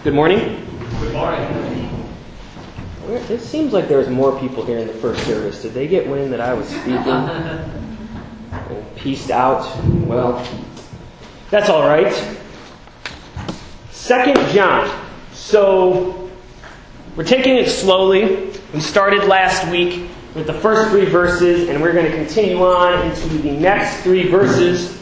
Good morning. Good morning. It seems like there was more people here in the first service. Did they get wind that I was speaking and pieced out? Well, that's all right. 2 John. So, we're taking it slowly. We started last week with the first 3 verses, and we're going to continue on into the next 3 verses.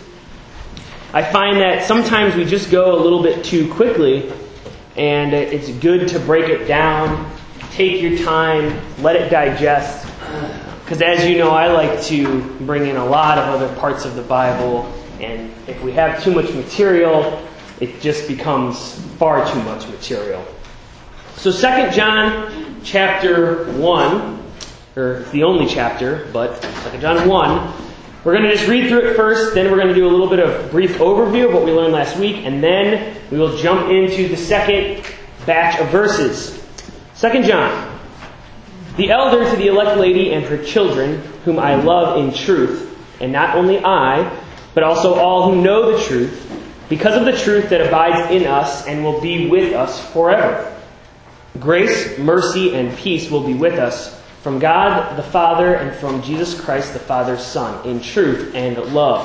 I find that sometimes we just go a little bit too quickly, and it's good to break it down, take your time, let it digest. Because as you know, I like to bring in a lot of other parts of the Bible, and if we have too much material, it just becomes far too much material. So 2 John chapter 1, or it's the only chapter, but 2 John 1, we're going to just read through it first, then we're going to do a little bit of brief overview of what we learned last week, and then we will jump into the second batch of verses. 2 John. The elder to the elect lady and her children, whom I love in truth, and not only I, but also all who know the truth, because of the truth that abides in us and will be with us forever. Grace, mercy, and peace will be with us from God the Father and from Jesus Christ the Father's Son, in truth and love.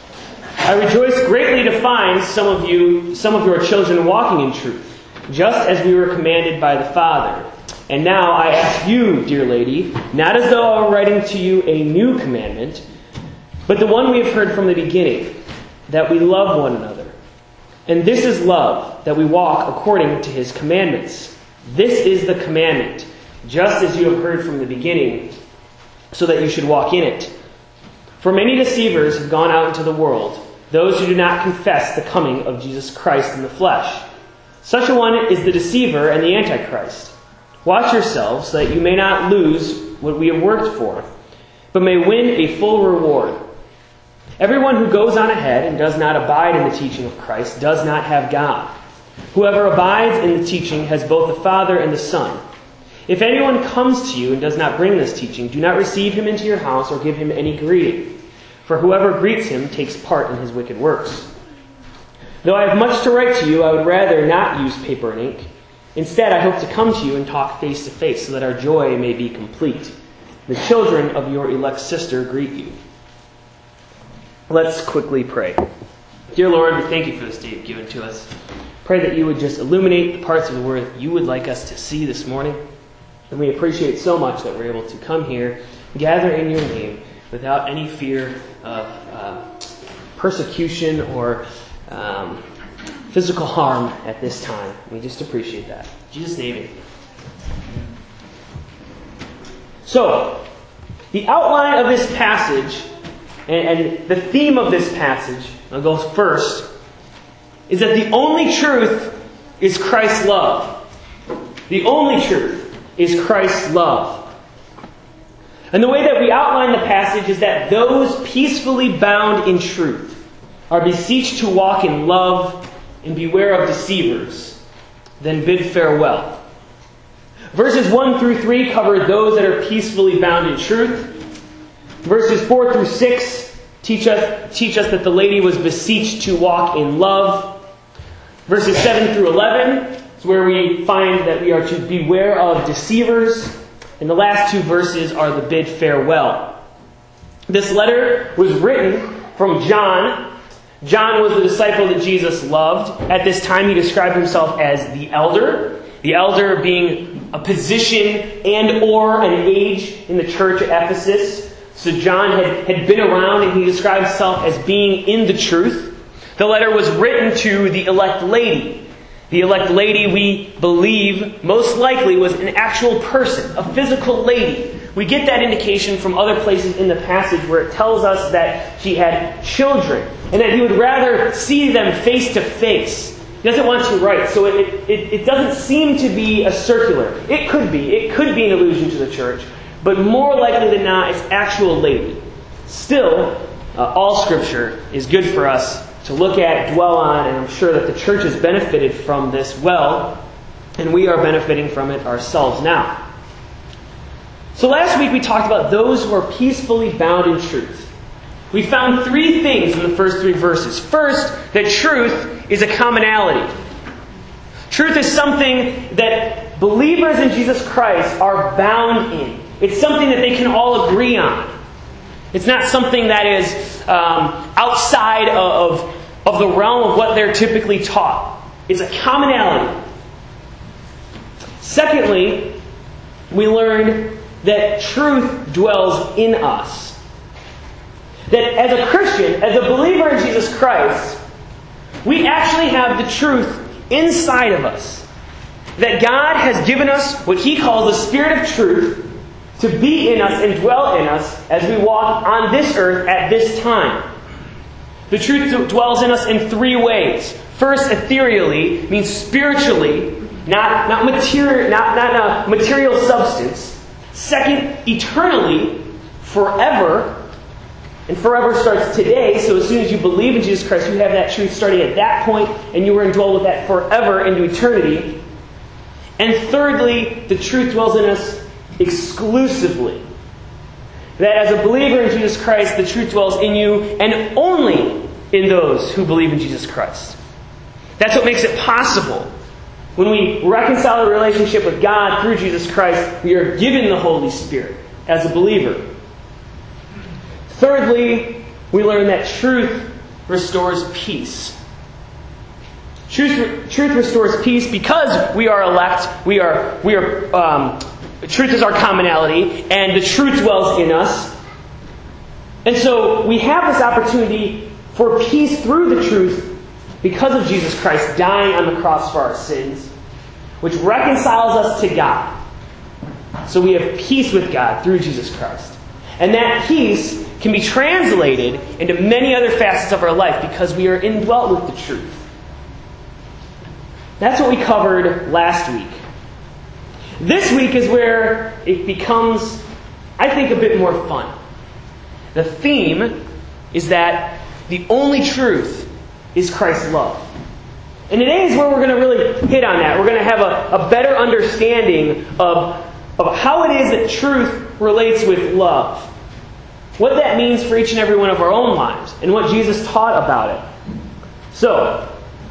I rejoice greatly to find some of your children walking in truth, just as we were commanded by the Father. And now I ask you, dear lady, not as though I were writing to you a new commandment, but the one we have heard from the beginning, that we love one another. And this is love, that we walk according to His commandments. This is the commandment, just as you have heard from the beginning, so that you should walk in it. For many deceivers have gone out into the world, those who do not confess the coming of Jesus Christ in the flesh. Such a one is the deceiver and the Antichrist. Watch yourselves, so that you may not lose what we have worked for, but may win a full reward. Everyone who goes on ahead and does not abide in the teaching of Christ does not have God. Whoever abides in the teaching has both the Father and the Son. If anyone comes to you and does not bring this teaching, do not receive him into your house or give him any greeting, for whoever greets him takes part in his wicked works. Though I have much to write to you, I would rather not use paper and ink. Instead, I hope to come to you and talk face to face, so that our joy may be complete. The children of your elect sister greet you. Let's quickly pray. Dear Lord, we thank you for this day you've given to us. Pray that you would just illuminate the parts of the Word that you would like us to see this morning. And we appreciate so much that we're able to come here, gather in your name, without any fear of persecution or physical harm at this time. We just appreciate that. In Jesus' name. So, the outline of this passage and the theme of this passage, I'll go first, is that the only truth is Christ's love. The only truth is Christ's love. And the way that we outline the passage is that those peacefully bound in truth are beseeched to walk in love and beware of deceivers, then bid farewell. Verses 1 through 3 cover those that are peacefully bound in truth. Verses 4 through 6 teach us that the lady was beseeched to walk in love. Verses 7 through 11 is where we find that we are to beware of deceivers. And the last 2 verses are the bid farewell. This letter was written from John. John was the disciple that Jesus loved. At this time, he described himself as the elder. The elder being a position and or an age in the church at Ephesus. So John had been around, and he described himself as being in the truth. The letter was written to the elect lady. The elect lady, we believe, most likely was an actual person, a physical lady. We get that indication from other places in the passage where it tells us that she had children and that he would rather see them face to face. He doesn't want to write, so it doesn't seem to be a circular. It could be an allusion to the church, but more likely than not, it's actual lady. Still, all Scripture is good for us to look at, dwell on, and I'm sure that the church has benefited from this well, and we are benefiting from it ourselves now. So last week we talked about those who are peacefully bound in truth. We found 3 things in the first 3 verses. First, that truth is a commonality. Truth is something that believers in Jesus Christ are bound in. It's something that they can all agree on. It's not something that is outside of the realm of what they're typically taught. It's a commonality. Secondly, we learned that truth dwells in us. That as a Christian, as a believer in Jesus Christ, we actually have the truth inside of us. That God has given us what He calls the Spirit of truth to be in us and dwell in us as we walk on this earth at this time. The truth dwells in us in three ways. First, ethereally, means spiritually, not a material substance. Second, eternally, forever. And forever starts today, so as soon as you believe in Jesus Christ, you have that truth starting at that point, and you were indwelled with that forever into eternity. And thirdly, the truth dwells in us exclusively. That as a believer in Jesus Christ, the truth dwells in you, and only in those who believe in Jesus Christ. That's what makes it possible. When we reconcile a relationship with God through Jesus Christ, we are given the Holy Spirit as a believer. Thirdly, we learn that truth restores peace. Truth restores peace because we are elect. Truth is our commonality, and the truth dwells in us. And so we have this opportunity for peace through the truth because of Jesus Christ dying on the cross for our sins, which reconciles us to God. So we have peace with God through Jesus Christ. And that peace can be translated into many other facets of our life because we are indwelt with the truth. That's what we covered last week. This week is where it becomes, I think, a bit more fun. The theme is that the only truth is Christ's love. And today is where we're going to really hit on that. We're going to have a better understanding of how it is that truth relates with love. What that means for each and every one of our own lives, and what Jesus taught about it. So,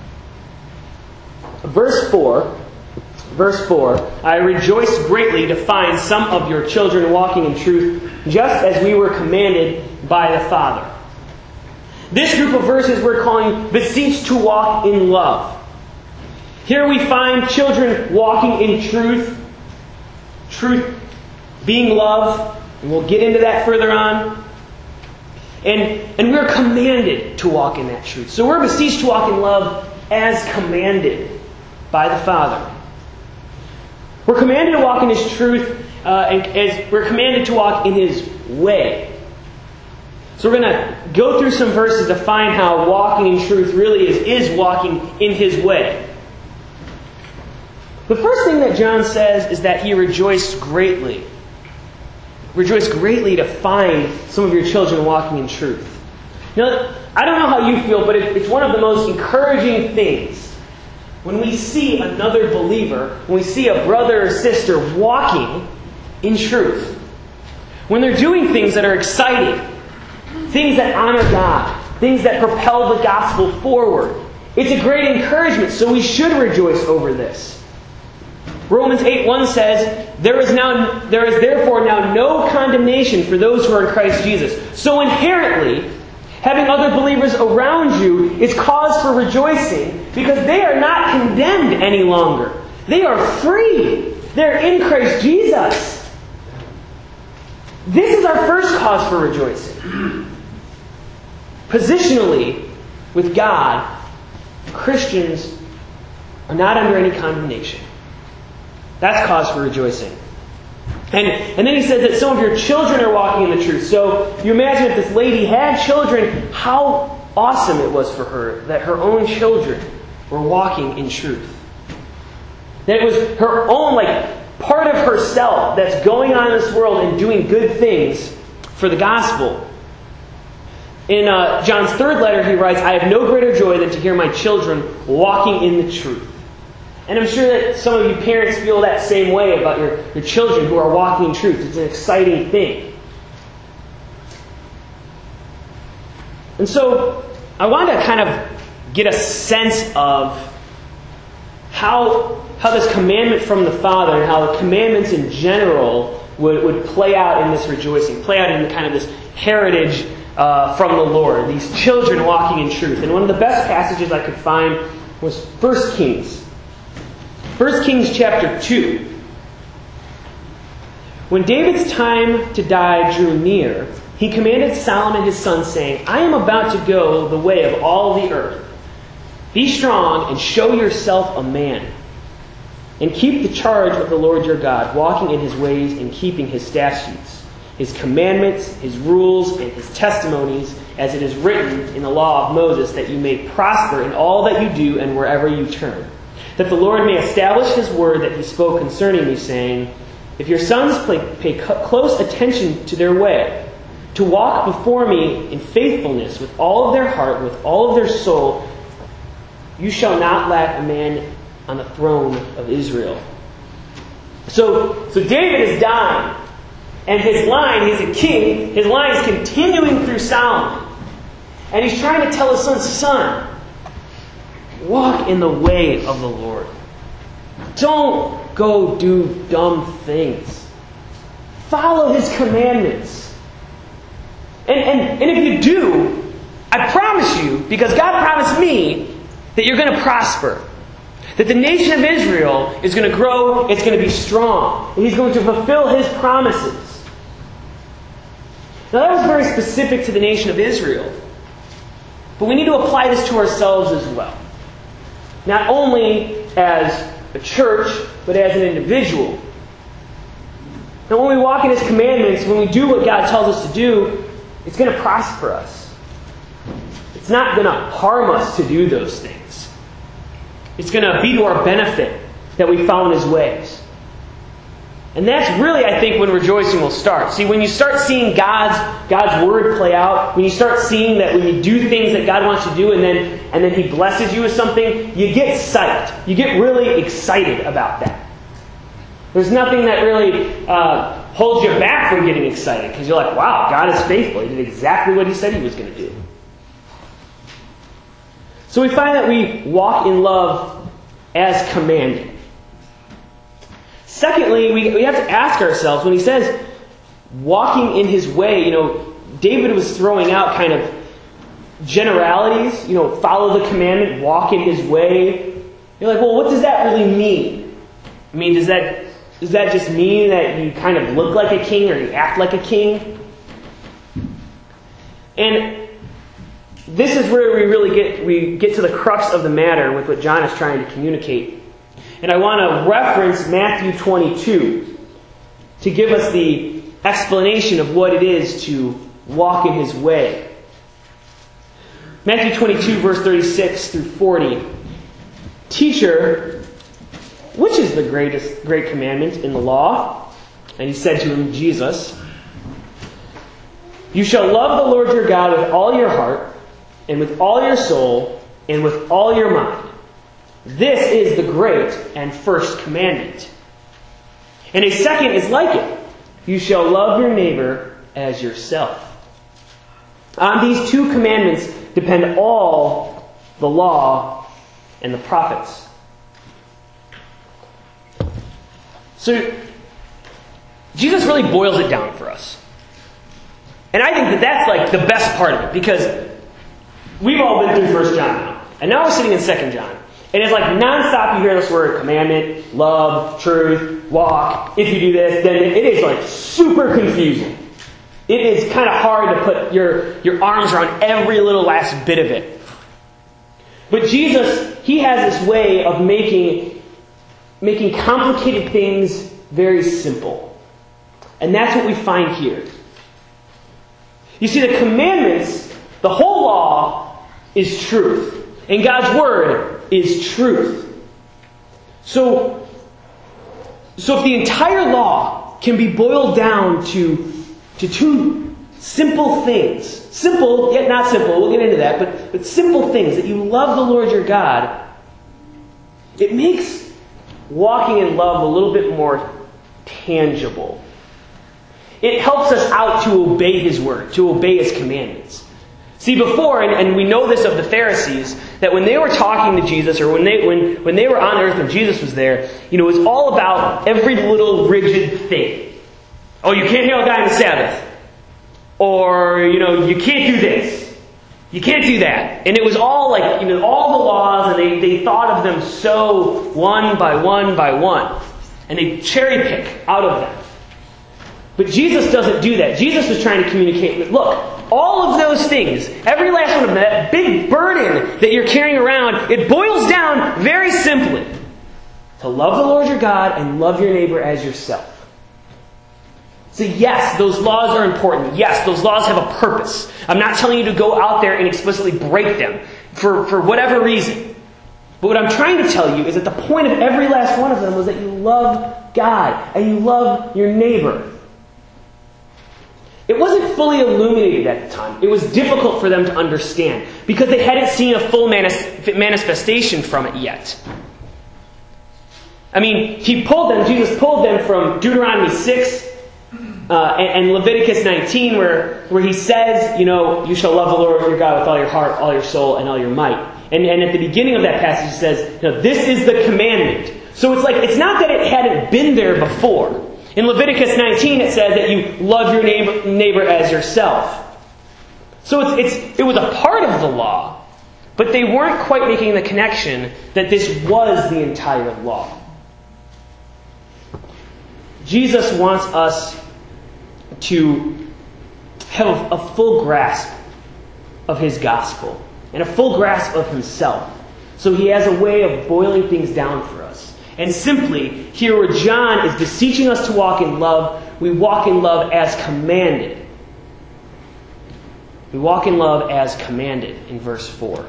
verse 4, I rejoice greatly to find some of your children walking in truth, just as we were commanded by the Father. This group of verses we're calling beseech to walk in love. Here we find children walking in truth, truth being love. And we'll get into that further on. And we're commanded to walk in that truth. So we're beseeched to walk in love as commanded by the Father. We're commanded to walk in His truth, and as we're commanded to walk in His way. So we're going to go through some verses to find how walking in truth really is walking in His way. The first thing that John says is that he rejoiced greatly. Rejoice greatly to find some of your children walking in truth. Now, I don't know how you feel, but it's one of the most encouraging things when we see another believer, when we see a brother or sister walking in truth. When they're doing things that are exciting, things that honor God, things that propel the gospel forward. It's a great encouragement, so we should rejoice over this. Romans 8:1 says, there is therefore now no condemnation for those who are in Christ Jesus. So inherently, having other believers around you is cause for rejoicing because they are not condemned any longer. They are free. They're in Christ Jesus. This is our first cause for rejoicing. Positionally, with God, Christians are not under any condemnation. That's cause for rejoicing. And then he says that some of your children are walking in the truth. So you imagine if this lady had children, how awesome it was for her that her own children were walking in truth. That it was her own, part of herself that's going on in this world and doing good things for the gospel. In John's third letter, he writes, I have no greater joy than to hear my children walking in the truth. And I'm sure that some of you parents feel that same way about your children who are walking in truth. It's an exciting thing. And so I wanted to kind of get a sense of how this commandment from the Father and how the commandments in general would play out in this rejoicing, play out in kind of this heritage from the Lord, these children walking in truth. And one of the best passages I could find was 1 Kings. 1 Kings chapter 2. When David's time to die drew near, he commanded Solomon his son, saying, I am about to go the way of all the earth. Be strong and show yourself a man, and keep the charge of the Lord your God, walking in his ways and keeping his statutes, his commandments, his rules, and his testimonies, as it is written in the law of Moses, that you may prosper in all that you do and wherever you turn. That the Lord may establish his word that he spoke concerning me, saying, if your sons pay close attention to their way, to walk before me in faithfulness with all of their heart, with all of their soul, you shall not lack a man on the throne of Israel. So David is dying. And his line, he's a king, his line is continuing through Solomon. And he's trying to tell his son, walk in the way of the Lord. Don't go do dumb things. Follow his commandments. And if you do, I promise you, because God promised me, that you're going to prosper. That the nation of Israel is going to grow, it's going to be strong. And he's going to fulfill his promises. Now that was very specific to the nation of Israel. But we need to apply this to ourselves as well. Not only as a church, but as an individual. Now when we walk in his commandments, when we do what God tells us to do, it's going to prosper us. It's not going to harm us to do those things. It's going to be to our benefit that we follow in his ways. And that's really, I think, when rejoicing will start. See, when you start seeing God's word play out, when you start seeing that when you do things that God wants you to do and then he blesses you with something, you get psyched. You get really excited about that. There's nothing that really holds you back from getting excited, because you're like, wow, God is faithful. He did exactly what he said he was going to do. So we find that we walk in love as commanded. Secondly, we have to ask ourselves, when he says walking in his way, David was throwing out kind of generalities, follow the commandment, walk in his way. You're like, well, what does that really mean? I mean, does that just mean that you kind of look like a king or you act like a king? And this is where we get to the crux of the matter with what John is trying to communicate. And I want to reference Matthew 22 to give us the explanation of what it is to walk in his way. Matthew 22, verse 36 through 40. Teacher, which is the great commandment in the law? And he said to him, Jesus, you shall love the Lord your God with all your heart, and with all your soul, and with all your mind. This is the great and first commandment. And a second is like it. You shall love your neighbor as yourself. On these two commandments depend all the law and the prophets. So, Jesus really boils it down for us. And I think that's like the best part of it, because we've all been through 1 John now. And now we're sitting in 2 John. And it's like nonstop you hear this word, commandment, love, truth, walk. If you do this, then it is like super confusing. It is kind of hard to put your arms around every little last bit of it. But Jesus, he has this way of making complicated things very simple. And that's what we find here. You see, the commandments, the whole law, is truth. And God's Word is truth. So if the entire law can be boiled down to two simple things, simple yet not simple, we'll get into that, but simple things, that you love the Lord your God, it makes walking in love a little bit more tangible. It helps us out to obey His Word, to obey His commandments. See, before, and we know this of the Pharisees, that when they were talking to Jesus, or when they were on earth and Jesus was there, it was all about every little rigid thing. Oh, you can't heal a guy on the Sabbath. Or, you can't do this. You can't do that. And it was all like, all the laws, and they thought of them so one by one by one. And they cherry pick out of them. But Jesus doesn't do that. Jesus was trying to communicate that, look, all of those things, every last one of them, that big burden that you're carrying around, it boils down very simply to love the Lord your God and love your neighbor as yourself. So yes, those laws are important. Yes, those laws have a purpose. I'm not telling you to go out there and explicitly break them for whatever reason. But what I'm trying to tell you is that the point of every last one of them was that you love God and you love your neighbor. It wasn't fully illuminated at the time. It was difficult for them to understand because they hadn't seen a full manifestation from it yet. Jesus pulled them from Deuteronomy 6 and Leviticus 19 where he says, you shall love the Lord your God with all your heart, all your soul, and all your might. And at the beginning of that passage it says, this is the commandment. So it's not that it hadn't been there before. In Leviticus 19 it says that you love your neighbor as yourself. So it was a part of the law, but they weren't quite making the connection that this was the entire law. Jesus wants us to have a full grasp of His gospel and a full grasp of Himself. So He has a way of boiling things down for us. And simply, here where John is beseeching us to walk in love, we walk in love as commanded. We walk in love as commanded in verse 4.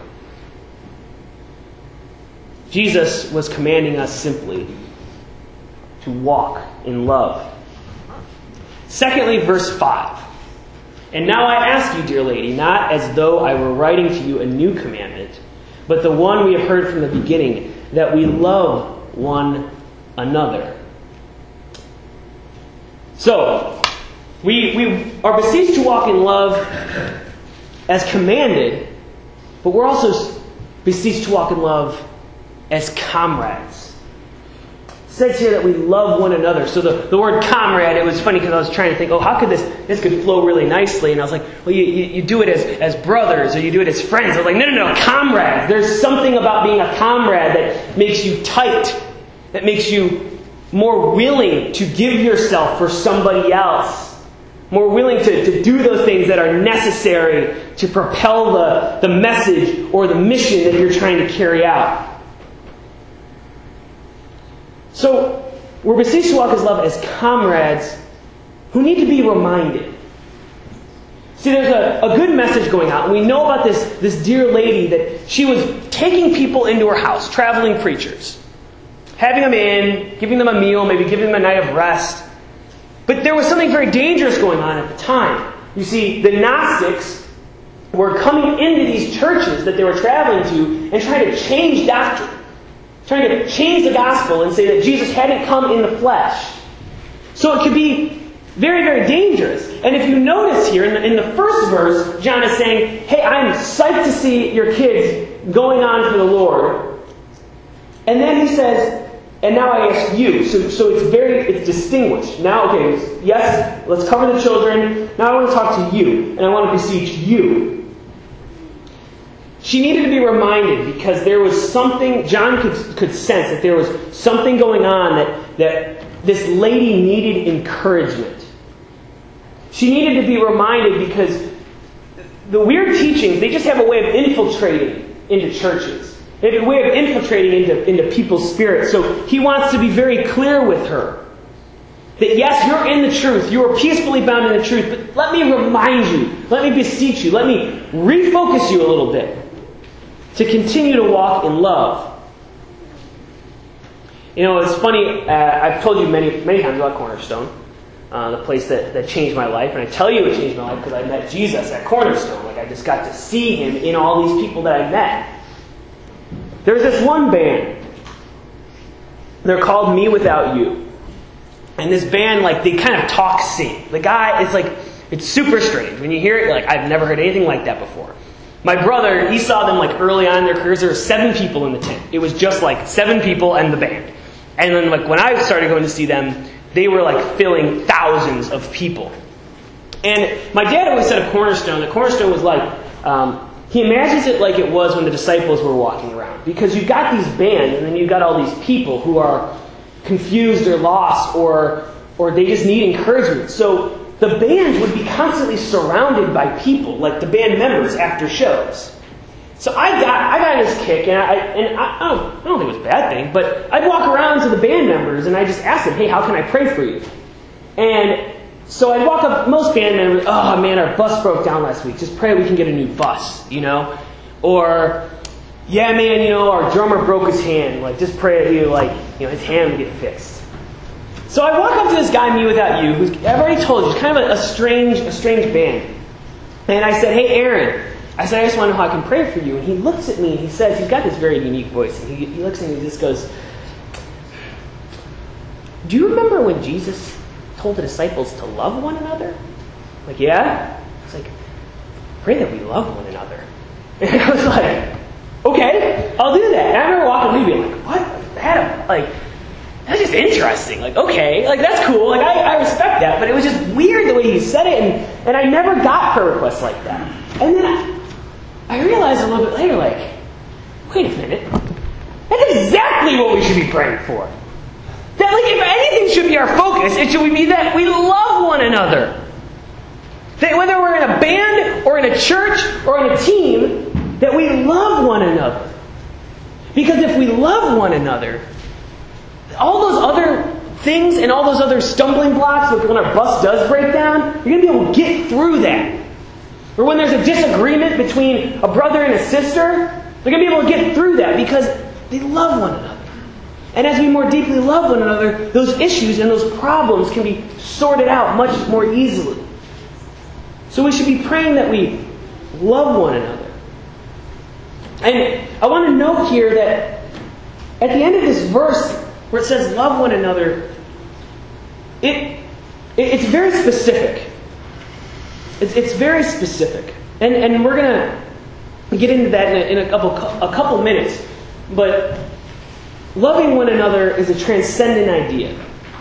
Jesus was commanding us simply to walk in love. Secondly, verse 5. And now I ask you, dear lady, not as though I were writing to you a new commandment, but the one we have heard from the beginning, that we love one another. So, we are beseeched to walk in love as commanded, but we're also beseeched to walk in love as comrades. It says here that we love one another. So the word comrade, it was funny because I was trying to think, how could this could flow really nicely? And I was like, well, you do it as brothers or you do it as friends. I was like, no, comrades. There's something about being a comrade that makes you tight, that makes you more willing to give yourself for somebody else, more willing to do those things that are necessary to propel the message or the mission that you're trying to carry out. So, we're beseeched to walk as love as comrades who need to be reminded. See, there's a good message going out, and we know about this dear lady that she was taking people into her house, traveling preachers, having them in, giving them a meal, maybe giving them a night of rest. But there was something very dangerous going on at the time. You see, the Gnostics were coming into these churches that they were traveling to and trying to change doctrine. Trying to change the gospel and say that Jesus hadn't come in the flesh. So it could be very, very dangerous. And if you notice here, in the first verse, John is saying, hey, I'm psyched to see your kids going on for the Lord. And then he says, and now I ask you. So it's distinguished. Now, okay, yes, let's cover the children. Now I want to talk to you. And I want to beseech you. She needed to be reminded because there was something, John could sense that there was something going on that this lady needed encouragement. She needed to be reminded because the weird teachings, they just have a way of infiltrating into churches. They have a way of infiltrating into people's spirits. So he wants to be very clear with her. That yes, you're in the truth. You are peacefully bound in the truth. But let me remind you. Let me beseech you. Let me refocus you a little bit. To continue to walk in love. It's funny, I've told you many times about Cornerstone, the place that changed my life. And I tell you it changed my life because I met Jesus at Cornerstone. I just got to see Him in all these people that I met. There's this one band. They're called Me Without You. And this band, they kind of sing. The guy, it's super strange. When you hear it, you're like, I've never heard anything like that before. My brother, he saw them like early on in their careers. There were 7 people in the tent. It was just like 7 people and the band. And then like when I started going to see them, they were like filling thousands of people. And my dad always said of Cornerstone, that Cornerstone was like, he imagines it like it was when the disciples were walking around. Because you've got these bands, and then you've got all these people who are confused or lost, or they just need encouragement. So the band would be constantly surrounded by people, like the band members after shows. So I got this kick, and I don't think it was a bad thing, but I'd walk around to the band members, and I just ask them, hey, how can I pray for you? And so I'd walk up, most band members, oh man, our bus broke down last week. Just pray we can get a new bus, you know? Or, yeah man, you know, our drummer broke his hand. Like, just pray that his hand would get fixed. So I walk up to this guy, Me Without You, who's, I've already told you, he's kind of a strange band. And I said, hey Aaron, I said, I just want to know how I can pray for you. And he looks at me and he says, he's got this very unique voice. And he looks at me and he just goes, do you remember when Jesus told the disciples to love one another? I'm like, yeah? He's like, pray that we love one another. And I was like, okay, I'll do that. And I remember walking away being like, what was that? Like, that's just interesting. Like, okay, like that's cool. Like I respect that, but it was just weird the way he said it, and I never got prayer requests like that. And then I realized a little bit later, like, wait a minute, that's exactly what we should be praying for. That, like, if anything should be our focus, it should be that we love one another. That whether we're in a band or in a church or in a team, that we love one another. Because if we love one another, all those other things and all those other stumbling blocks, like when our bus does break down, you're going to be able to get through that. Or when there's a disagreement between a brother and a sister, they're going to be able to get through that because they love one another. And as we more deeply love one another, those issues and those problems can be sorted out much more easily. So we should be praying that we love one another. And I want to note here that at the end of this verse, where it says love one another, it's very specific. It's very specific. And we're going to get into that in a couple minutes. But loving one another is a transcendent idea.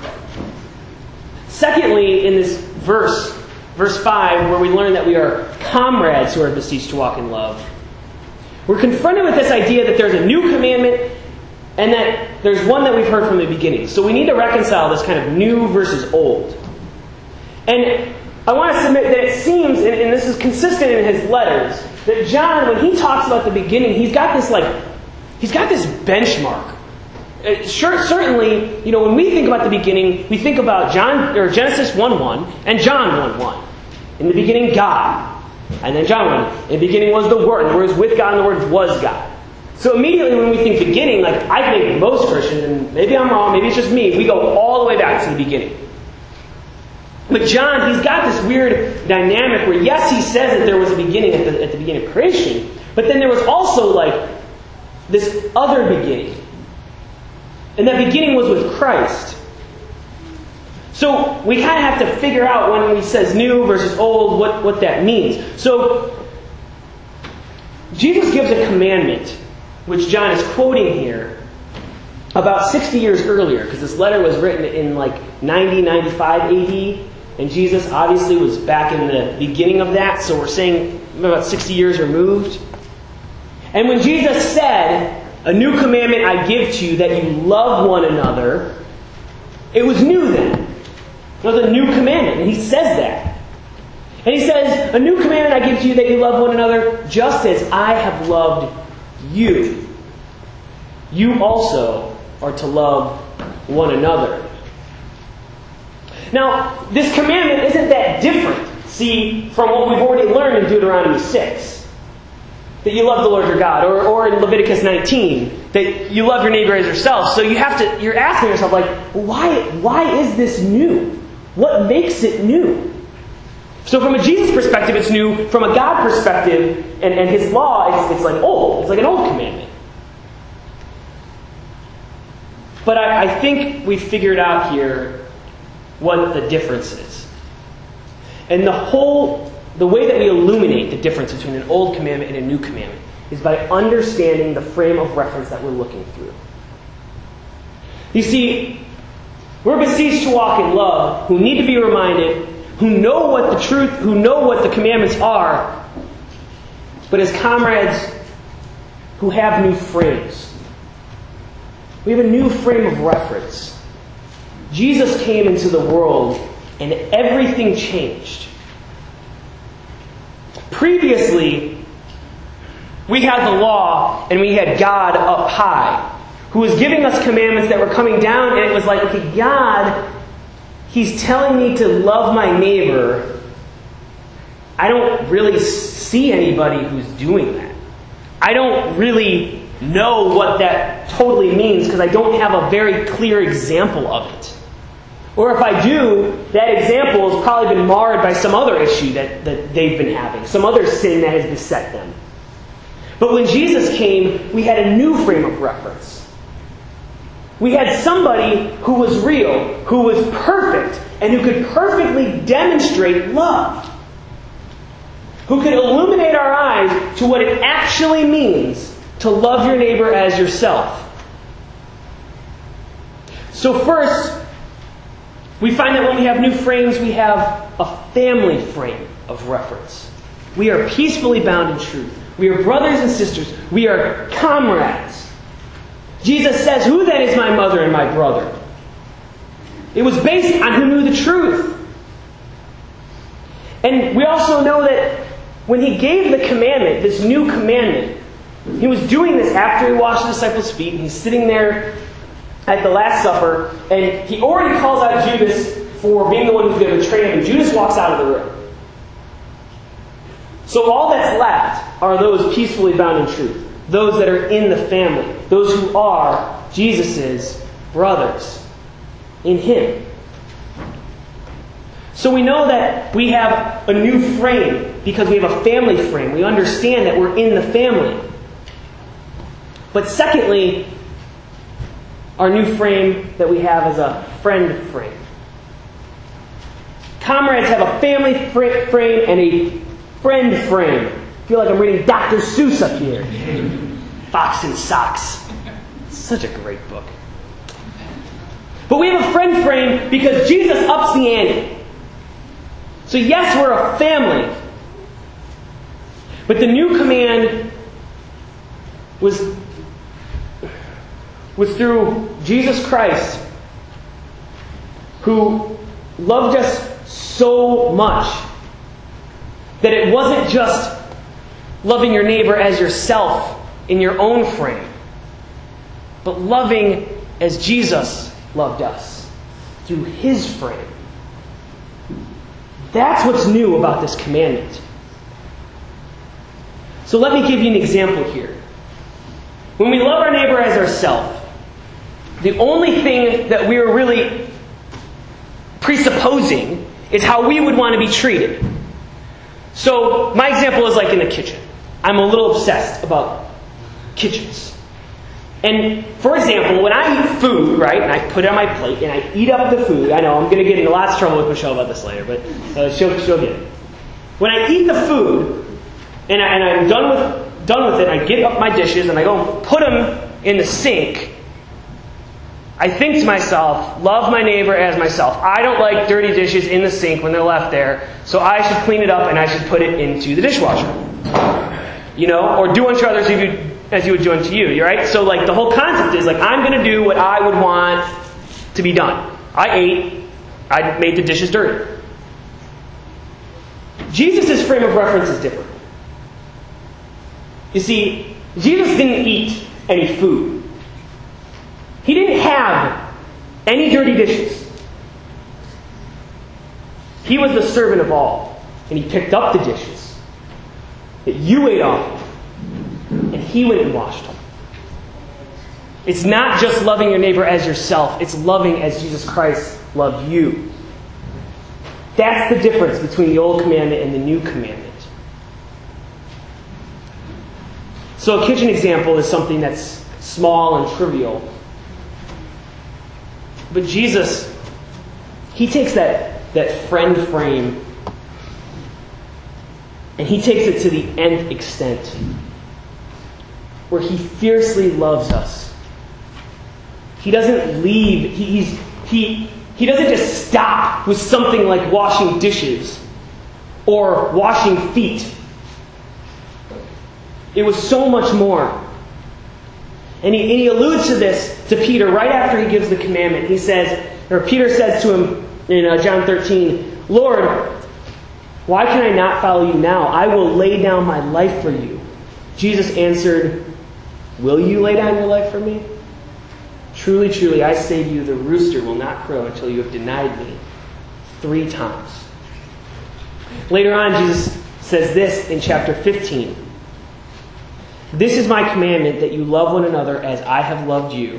Secondly, in this verse 5, where we learn that we are comrades who are beseeched to walk in love, we're confronted with this idea that there's a new commandment and that there's one that we've heard from the beginning. So we need to reconcile this kind of new versus old. And I want to submit that it seems, and this is consistent in his letters, that John, when he talks about the beginning, he's got this benchmark. Certainly, when we think about the beginning, we think about Genesis 1:1 and John 1:1. In the beginning, God. And then John 1. In the beginning was the Word. The Word was with God, and the Word was God. So immediately when we think beginning, I think most Christians, and maybe I'm wrong, maybe it's just me, we go all the way back to the beginning. But John, he's got this weird dynamic where, yes, he says that there was a beginning at the beginning of creation, but then there was also this other beginning. And that beginning was with Christ. So we kind of have to figure out when he says new versus old, what that means. So Jesus gives a commandment, which John is quoting here, about 60 years earlier, because this letter was written in 90, 95 AD, and Jesus obviously was back in the beginning of that, so we're saying about 60 years removed. And when Jesus said, a new commandment I give to you, that you love one another, it was new then. It was a new commandment, and he says that. And he says, a new commandment I give to you, that you love one another, just as I have loved you. You also are to love one another. Now, this commandment isn't that different, see, from what we've already learned in Deuteronomy 6. That you love the Lord your God. Or in Leviticus 19, that you love your neighbor as yourself. So you're asking yourself, why is this new? What makes it new? So from a Jesus perspective, it's new. From a God perspective, and His law, it's old. It's like an old commandment. But I think we figured out here what the difference is. And the whole the way that we illuminate the difference between an old commandment and a new commandment is by understanding the frame of reference that we're looking through. You see, we're besieged to walk in love, who need to be reminded, who know what the truth, who know what the commandments are, but as comrades who have new frames. We have a new frame of reference. Jesus came into the world and everything changed. Previously, we had the law and we had God up high, who was giving us commandments that were coming down, and it was like, okay, God, He's telling me to love my neighbor. I don't really see anybody who's doing that. I don't really know what that totally means because I don't have a very clear example of it. Or if I do, that example has probably been marred by some other issue that they've been having, some other sin that has beset them. But when Jesus came, we had a new frame of reference. We had somebody who was real, who was perfect, and who could perfectly demonstrate love. Who could illuminate our eyes to what it actually means to love your neighbor as yourself. So first, we find that when we have new frames, we have a family frame of reference. We are peacefully bound in truth. We are brothers and sisters. We are comrades. Jesus says, "Who then is my mother and my brother?" It was based on who knew the truth. And we also know that when He gave the commandment, this new commandment, He was doing this after He washed the disciples' feet, and He's sitting there at the Last Supper, and He already calls out Judas for being the one who's going to betray Him, and Judas walks out of the room. So all that's left are those peacefully bound in truth, those that are in the family, those who are Jesus' brothers in Him. So we know that we have a new frame because we have a family frame. We understand that we're in the family. But secondly, our new frame that we have is a friend frame. Comrades have a family frame and a friend frame. I feel like I'm reading Dr. Seuss up here. Fox and Socks. Such a great book. But we have a friend frame because Jesus ups the ante. So yes, we're a family. But the new command was through Jesus Christ, who loved us so much that it wasn't just loving your neighbor as yourself in your own frame, but loving as Jesus loved us through His frame. That's what's new about this commandment. So let me give you an example here. When we love our neighbor as ourselves, the only thing that we're really presupposing is how we would want to be treated. So my example is like in the kitchen. I'm a little obsessed about kitchens. And for example, when I eat food, right, and I put it on my plate and I eat up the food, I know I'm going to get into lots of trouble with Michelle about this later, but she'll get it. When I eat the food and I'm done with it, I get up my dishes and I go put them in the sink, I think to myself, love my neighbor as myself. I don't like dirty dishes in the sink when they're left there, so I should clean it up and I should put it into the dishwasher. You know, or do unto others as you would do unto you, right? So like the whole concept is like, I'm going to do what I would want to be done. I ate, I made the dishes dirty. Jesus' frame of reference is different. You see, Jesus didn't eat any food. He didn't have any dirty dishes. He was the servant of all, and He picked up the dishes that you ate off of, and He went and washed them. It's not just loving your neighbor as yourself, it's loving as Jesus Christ loved you. That's the difference between the old commandment and the new commandment. So a kitchen example is something that's small and trivial. But Jesus, He takes that friend frame And he takes it to the nth extent, where he fiercely loves us. He doesn't leave. He doesn't just stop with something like washing dishes or washing feet. It was so much more. And he alludes to this to Peter right after he gives the commandment. Peter says to him in John 13, "Lord, why can I not follow you now? I will lay down my life for you." Jesus answered, "Will you lay down your life for me? Truly, truly, I say to you, the rooster will not crow until you have denied me 3 times. Later on, Jesus says this in chapter 15. "This is my commandment, that you love one another as I have loved you.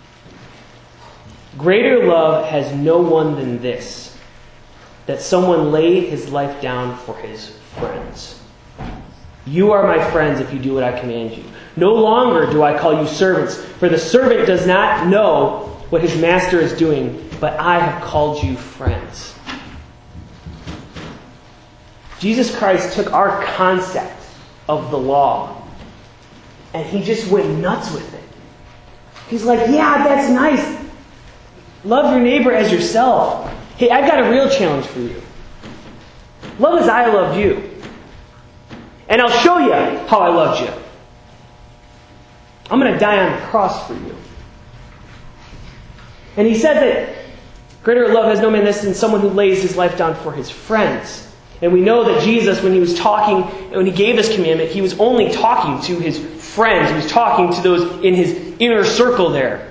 Greater love has no one than this, that someone lay his life down for his friends. You are my friends if you do what I command you. No longer do I call you servants, for the servant does not know what his master is doing, but I have called you friends." Jesus Christ took our concept of the law and he just went nuts with it. He's like, yeah, that's nice. Love your neighbor as yourself. Hey, I've got a real challenge for you. Love as I loved you. And I'll show you how I loved you. I'm going to die on the cross for you. And he said that greater love has no man than someone who lays his life down for his friends. And we know that Jesus, when he was talking, when he gave this commandment, he was only talking to his friends. He was talking to those in his inner circle there.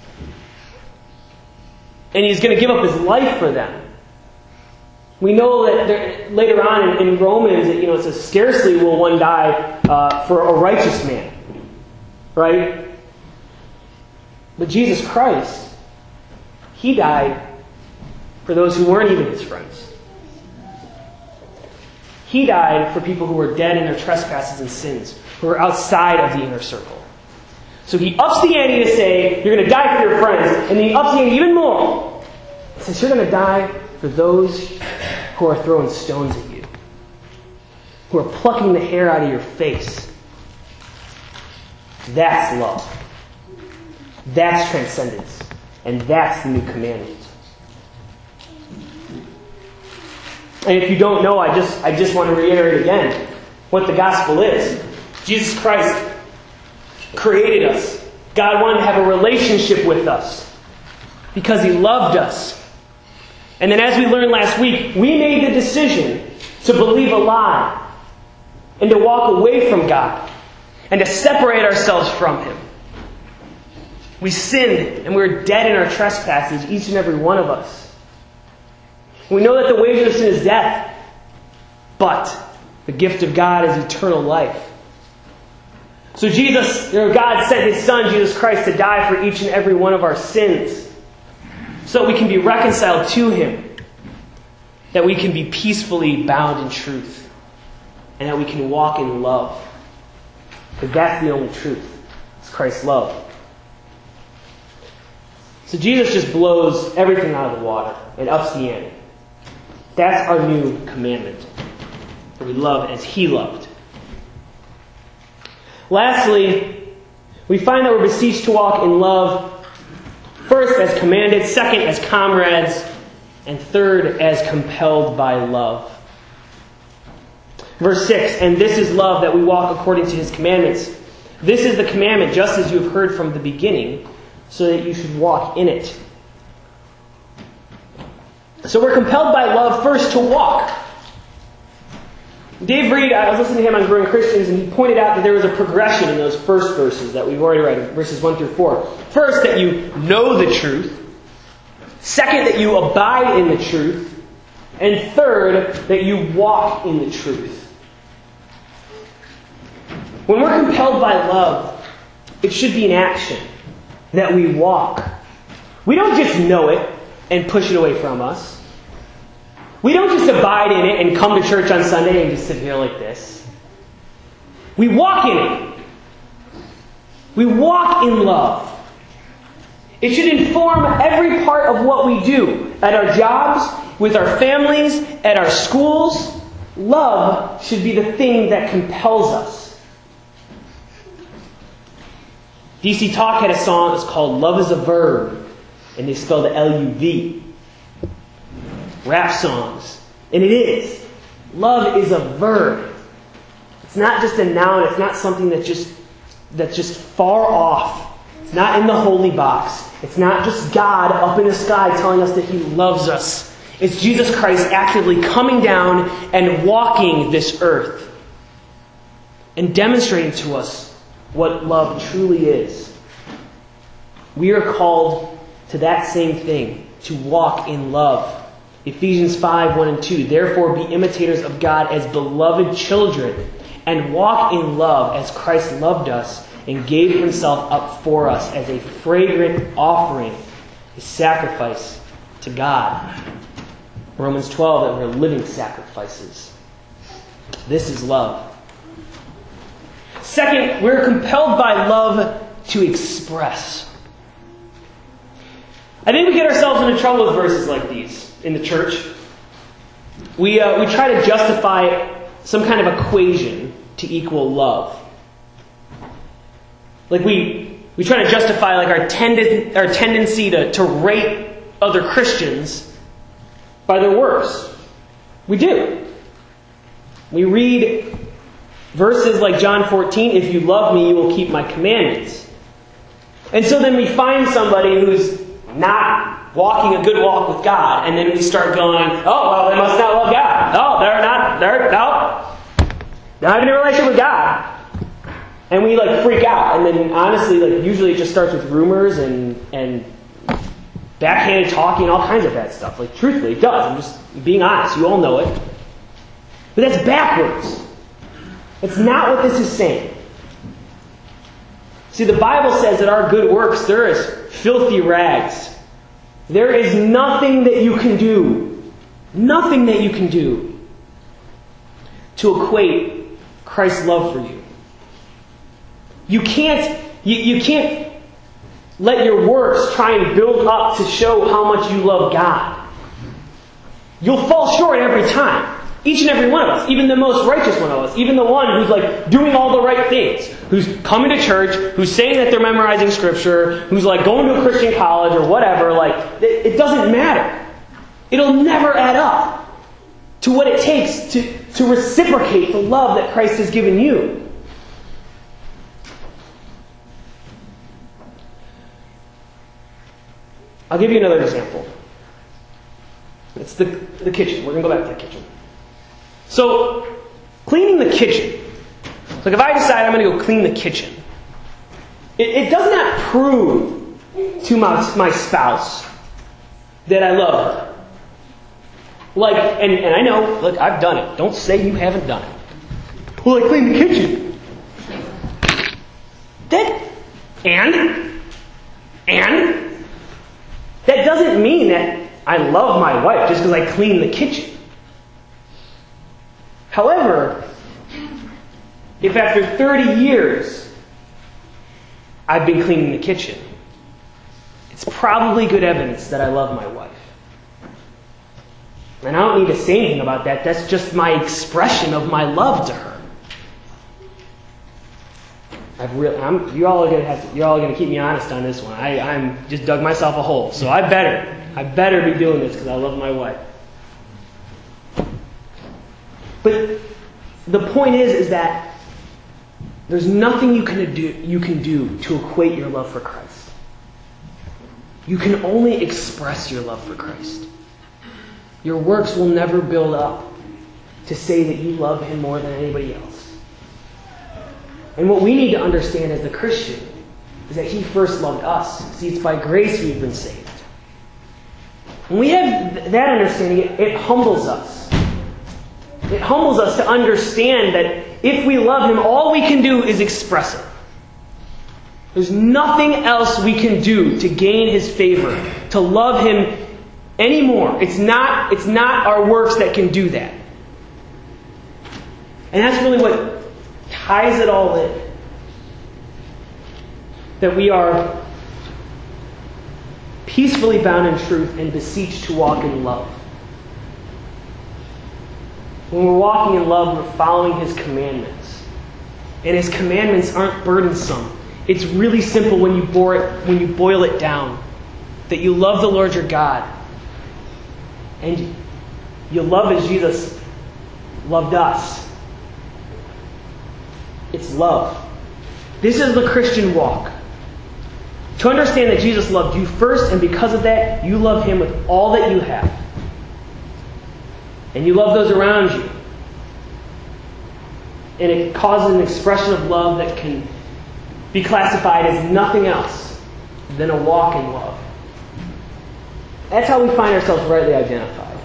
And he's going to give up his life for them. We know that later on in Romans, it says, "Scarcely will one die for a righteous man." Right? But Jesus Christ, he died for those who weren't even his friends. He died for people who were dead in their trespasses and sins, who were outside of the inner circle. So he ups the ante to say, you're going to die for your friends. And then he ups the ante even more. He says, you're going to die for those who are throwing stones at you, who are plucking the hair out of your face. That's love. That's transcendence. And that's the new commandment. And if you don't know, I just want to reiterate again what the gospel is. Jesus Christ created us. God wanted to have a relationship with us because he loved us. And then as we learned last week, we made the decision to believe a lie and to walk away from God and to separate ourselves from him. We sinned and we were dead in our trespasses, each and every one of us. We know that the wages of sin is death, but the gift of God is eternal life. So God sent his Son, Jesus Christ, to die for each and every one of our sins, so that we can be reconciled to him, that we can be peacefully bound in truth, and that we can walk in love. Because that's the only truth. It's Christ's love. So Jesus just blows everything out of the water and ups the ante. That's our new commandment. That we love as he loved. Lastly, we find that we're beseeched to walk in love, first as commanded, second as comrades, and third as compelled by love. Verse 6, "And this is love, that we walk according to his commandments. This is the commandment, just as you have heard from the beginning, so that you should walk in it." So we're compelled by love first to walk. Dave Reed, I was listening to him on Growing Christians, and he pointed out that there was a progression in those first verses that we've already read, verses 1 through 4. First, that you know the truth. Second, that you abide in the truth. And third, that you walk in the truth. When we're compelled by love, it should be an action that we walk. We don't just know it and push it away from us. We don't just abide in it and come to church on Sunday and just sit here like this. We walk in it. We walk in love. It should inform every part of what we do at our jobs, with our families, at our schools, love should be the thing that compels us. DC Talk had a song that's called Love is a Verb, and they spelled it L-U-V. Rap songs. And it is. Love is a verb. It's not just a noun. It's not something that's just far off. It's not in the holy box. It's not just God up in the sky telling us that He loves us. It's Jesus Christ actively coming down and walking this earth and demonstrating to us what love truly is. We are called to that same thing, to walk in love. Ephesians 5, 1 and 2. Therefore be imitators of God as beloved children, and walk in love as Christ loved us and gave Himself up for us as a fragrant offering, a sacrifice to God. Romans 12, that we're living sacrifices. This is love. Second, we're compelled by love to express. I think we get ourselves into trouble with verses like these in the church. We try to justify some kind of equation to equal love. Like we try to justify like our tendency to rate other Christians by their works. We do. We read verses like John 14, if you love me, you will keep my commandments. And so then we find somebody who's not walking a good walk with God, and then we start going, oh, well, they must not love God. Oh, they're not having a relationship with God. And we freak out. And then honestly, usually it just starts with rumors and backhanded talking, all kinds of bad stuff. Truthfully, it does. I'm just being honest. You all know it. But that's backwards. It's not what this is saying. See, the Bible says that our good works, they're as filthy rags. There is nothing that you can do to equate Christ's love for you. You can't let your works try and build up to show how much you love God. You'll fall short every time. Each and every one of us, even the most righteous one of us, even the one who's doing all the right things, who's coming to church, who's saying that they're memorizing Scripture, who's going to a Christian college or whatever, it doesn't matter. It'll never add up to what it takes to reciprocate the love that Christ has given you. I'll give you another example. It's the kitchen. We're going to go back to the kitchen. So, cleaning the kitchen. If I decide I'm going to go clean the kitchen, it does not prove to my spouse that I love her. And I know, I've done it. Don't say you haven't done it. Well, I cleaned the kitchen. And that doesn't mean that I love my wife just because I clean the kitchen. However, if after 30 years I've been cleaning the kitchen, it's probably good evidence that I love my wife. And I don't need to say anything about that. That's just my expression of my love to her. You all are going to keep me honest on this one. I'm just dug myself a hole, so I better be doing this because I love my wife. But the point is that there's nothing you can do to equate your love for Christ. You can only express your love for Christ. Your works will never build up to say that you love Him more than anybody else. And what we need to understand as the Christian is that He first loved us. See, it's by grace we've been saved. When we have that understanding, it humbles us. It humbles us to understand that if we love Him, all we can do is express it. There's nothing else we can do to gain His favor, to love Him anymore. It's not our works that can do that. And that's really what ties it all in. That we are peacefully bound in truth and beseech to walk in love. When we're walking in love, we're following His commandments. And His commandments aren't burdensome. It's really simple when you boil it down. That you love the Lord your God. And you love as Jesus loved us. It's love. This is the Christian walk. To understand that Jesus loved you first, and because of that, you love Him with all that you have. And you love those around you. And it causes an expression of love that can be classified as nothing else than a walk in love. That's how we find ourselves rightly identified.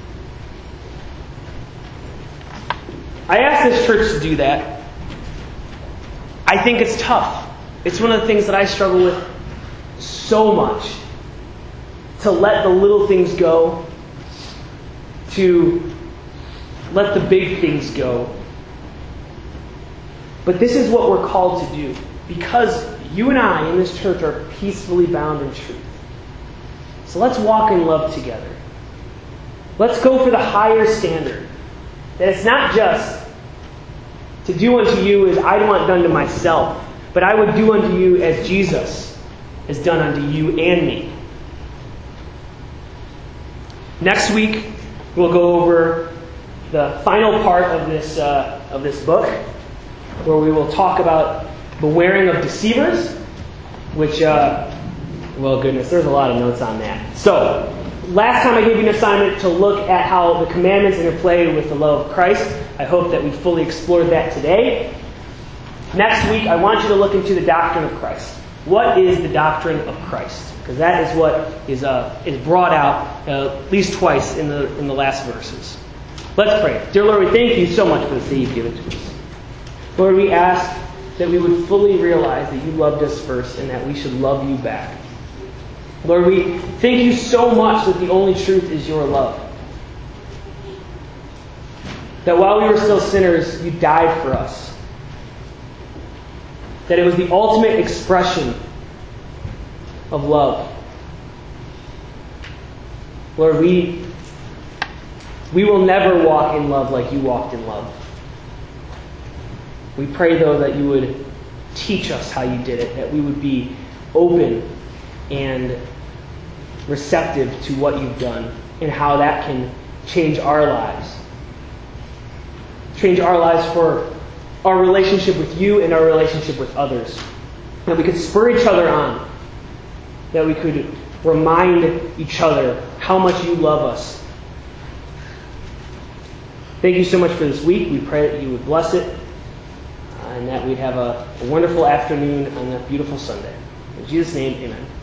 I asked this church to do that. I think it's tough. It's one of the things that I struggle with so much. To let the little things go. To let the big things go. But this is what we're called to do. Because you and I in this church are peacefully bound in truth. So let's walk in love together. Let's go for the higher standard. That it's not just to do unto you as I want done to myself, but I would do unto you as Jesus has done unto you and me. Next week, we'll go over the final part of this book, where we will talk about bewailing of deceivers, which, well, goodness, there's a lot of notes on that. So, last time I gave you an assignment to look at how the commandments interplay with the love of Christ. I hope that we fully explored that today. Next week, I want you to look into the doctrine of Christ. What is the doctrine of Christ? Because that is what is brought out at least twice in the last verses. Let's pray. Dear Lord, we thank you so much for this that you've given to us. Lord, we ask that we would fully realize that you loved us first and that we should love you back. Lord, we thank you so much that the only truth is your love. That while we were still sinners, you died for us. That it was the ultimate expression of love. Lord, we will never walk in love like you walked in love. We pray, though, that you would teach us how you did it, that we would be open and receptive to what you've done and how that can change our lives. Change our lives for our relationship with you and our relationship with others. That we could spur each other on. That we could remind each other how much you love us. Thank you so much for this week. We pray that you would bless it and that we'd have a wonderful afternoon on that beautiful Sunday. In Jesus' name, amen.